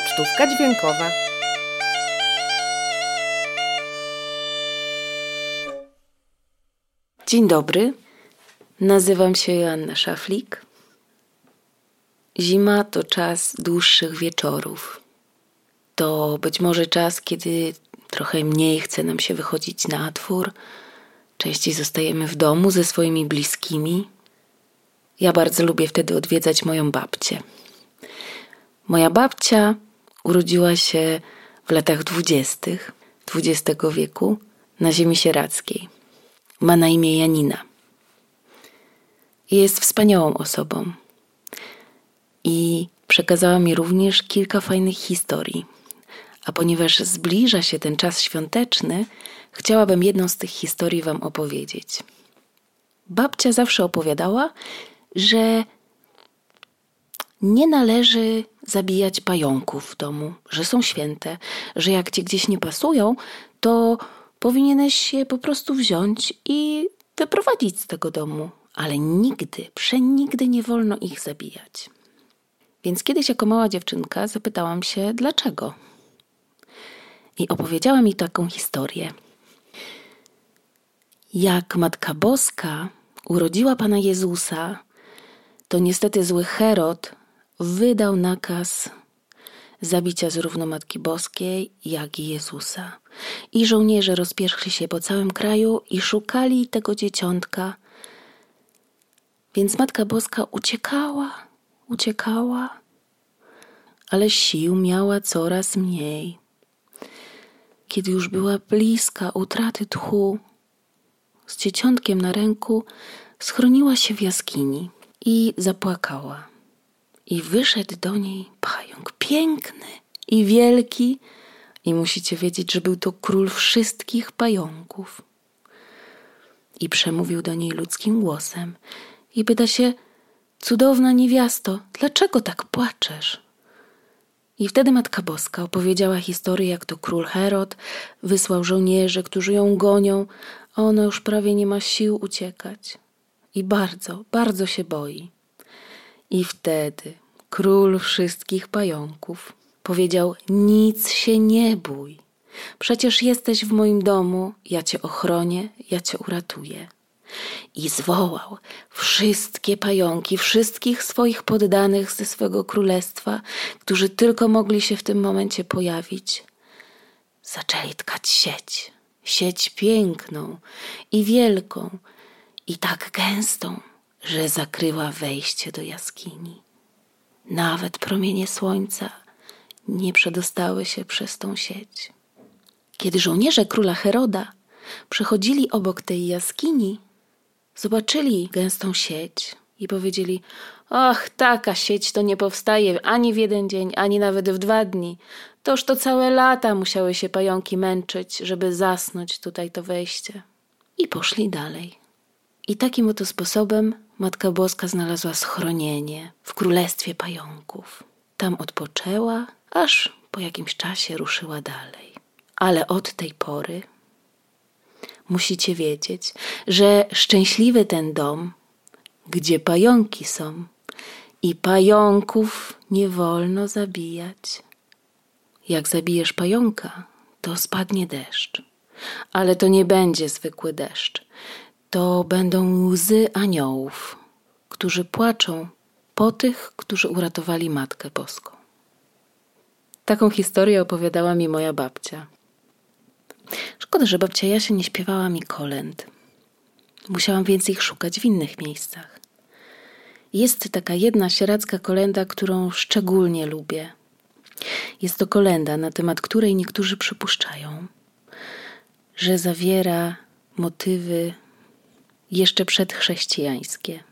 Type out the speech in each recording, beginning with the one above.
Pocztówka dźwiękowa. Dzień dobry, nazywam się Joanna Szaflik. Zima to czas dłuższych wieczorów. To być może czas, kiedy trochę mniej chce nam się wychodzić na dwór. Częściej zostajemy w domu ze swoimi bliskimi. Ja bardzo lubię wtedy odwiedzać moją babcię. Moja babcia urodziła się w latach 20. XX wieku na ziemi sieradzkiej. Ma na imię Janina. Jest wspaniałą osobą. I przekazała mi również kilka fajnych historii. A ponieważ zbliża się ten czas świąteczny, chciałabym jedną z tych historii wam opowiedzieć. Babcia zawsze opowiadała, że nie należy zabijać pająków w domu, że są święte, że jak ci gdzieś nie pasują, to powinieneś je po prostu wziąć i wyprowadzić z tego domu. Ale nigdy, przenigdy nie wolno ich zabijać. Więc kiedyś jako mała dziewczynka zapytałam się, dlaczego? I opowiedziała mi taką historię. Jak Matka Boska urodziła Pana Jezusa, to niestety zły Herod wydał nakaz zabicia zarówno Matki Boskiej, jak i Jezusa. I żołnierze rozpierzchli się po całym kraju i szukali tego dzieciątka. Więc Matka Boska uciekała, ale sił miała coraz mniej. Kiedy już była bliska utraty tchu, z dzieciątkiem na ręku schroniła się w jaskini i zapłakała. I wyszedł do niej pająk piękny i wielki. I musicie wiedzieć, że był to król wszystkich pająków. I przemówił do niej ludzkim głosem i pyta się, cudowna niewiasto, dlaczego tak płaczesz? I wtedy Matka Boska opowiedziała historię, jak to król Herod wysłał żołnierzy, którzy ją gonią, a ona już prawie nie ma sił uciekać. I bardzo, bardzo się boi. I wtedy król wszystkich pająków powiedział, nic się nie bój. Przecież jesteś w moim domu, ja cię ochronię, ja cię uratuję. I zwołał wszystkie pająki, wszystkich swoich poddanych ze swego królestwa, którzy tylko mogli się w tym momencie pojawić. Zaczęli tkać sieć piękną i wielką i tak gęstą, że zakryła wejście do jaskini. Nawet promienie słońca nie przedostały się przez tą sieć. Kiedy żołnierze króla Heroda przechodzili obok tej jaskini, zobaczyli gęstą sieć i powiedzieli, ach, taka sieć to nie powstaje ani w jeden dzień, ani nawet w 2 dni. Toż to całe lata musiały się pająki męczyć, żeby zasnąć tutaj to wejście. I poszli dalej. I takim oto sposobem Matka Boska znalazła schronienie w królestwie pająków. Tam odpoczęła, aż po jakimś czasie ruszyła dalej. Ale od tej pory musicie wiedzieć, że szczęśliwy ten dom, gdzie pająki są i pająków nie wolno zabijać. Jak zabijesz pająka, to spadnie deszcz. Ale to nie będzie zwykły deszcz. To będą łzy aniołów, którzy płaczą po tych, którzy uratowali Matkę Boską. Taką historię opowiadała mi moja babcia. Szkoda, że babcia Jasia nie śpiewała mi kolęd. Musiałam więc ich szukać w innych miejscach. Jest taka jedna sieradzka kolęda, którą szczególnie lubię. Jest to kolęda, na temat której niektórzy przypuszczają, że zawiera motywy jeszcze przedchrześcijańskie.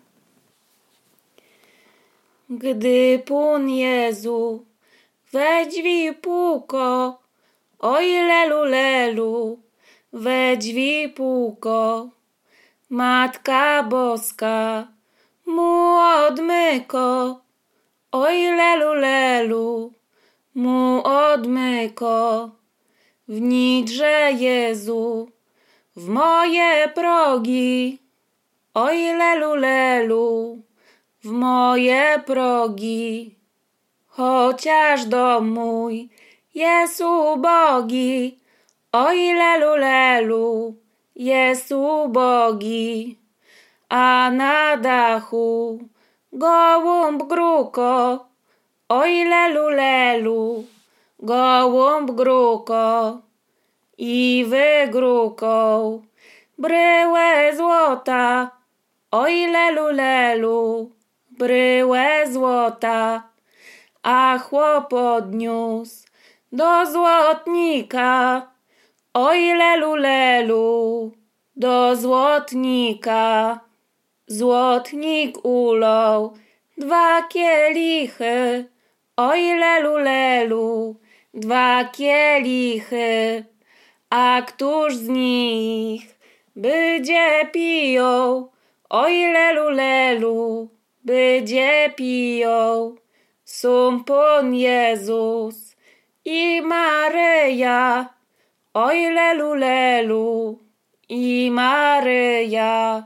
Gdy Pan Jezu we drzwi puko, oj lelu lelu, we drzwi puko, Matka Boska mu odmyko, oj lelu lelu, mu odmyko, wnidrze Jezu w moje progi, oj lelu lelu, w moje progi. chociaż dom mój jest ubogi, oj lelu lelu, jest ubogi, a na dachu gołąb gruko, oj lelu lelu, gołąb gruko i wygrukał bryłę złota, oj lelu lelu, bryłę złota, a chłop odniósł do złotnika, oj lelu lelu, do złotnika. Złotnik ulał 2 kielichy, oj lelu lelu, 2 kielichy, a któż z nich będzie piją, oj lelu lelu, będzie piją. Są Pan Jezus i Maryja, oj lelu lelu, i Maryja.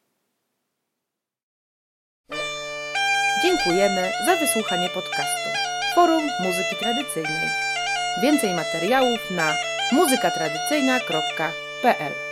Dziękujemy za wysłuchanie podcastu Forum Muzyki Tradycyjnej. Więcej materiałów na muzykatradycyjna.pl